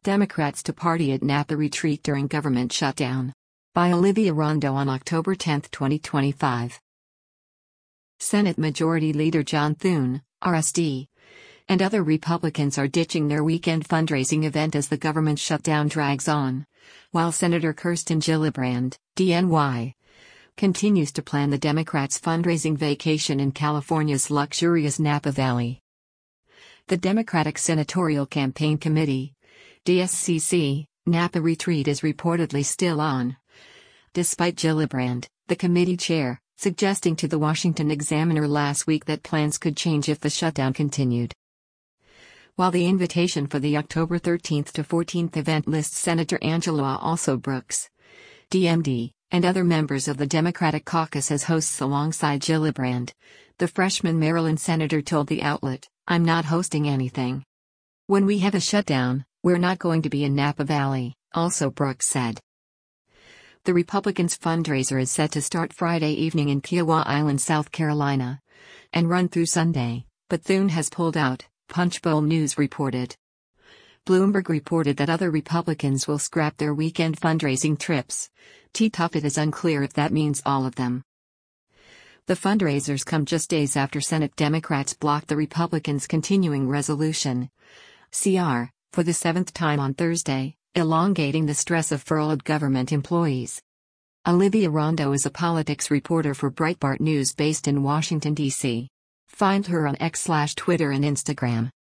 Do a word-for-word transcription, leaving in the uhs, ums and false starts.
Democrats to party at Napa retreat during government shutdown. By Olivia Rondo on October tenth, twenty twenty-five. Senate Majority Leader John Thune, R S D, and other Republicans are ditching their weekend fundraising event as the government shutdown drags on, while Senator Kirsten Gillibrand, D N Y, continues to plan the Democrats' fundraising vacation in California's luxurious Napa Valley. The Democratic Senatorial Campaign Committee, D S C C, Napa retreat is reportedly still on, despite Gillibrand, the committee chair, suggesting to the Washington Examiner last week that plans could change if the shutdown continued. While the invitation for the October thirteenth to fourteenth event lists Senator Angela Also Brooks, D M D, and other members of the Democratic caucus as hosts alongside Gillibrand, the freshman Maryland senator told the outlet, "I'm not hosting anything. When we have a shutdown, we're not going to be in Napa Valley," Also Brooks said. The Republicans' fundraiser is set to start Friday evening in Kiowa Island, South Carolina, and run through Sunday, but Thune has pulled out, Punchbowl News reported. Bloomberg reported that other Republicans will scrap their weekend fundraising trips. T-Tough it is unclear if that means all of them. The fundraisers come just days after Senate Democrats blocked the Republicans' continuing resolution, C R, for the seventh time on Thursday, elongating the stress of furloughed government employees. Olivia Rondo is a politics reporter for Breitbart News based in Washington, D C Find her on X slash Twitter and Instagram.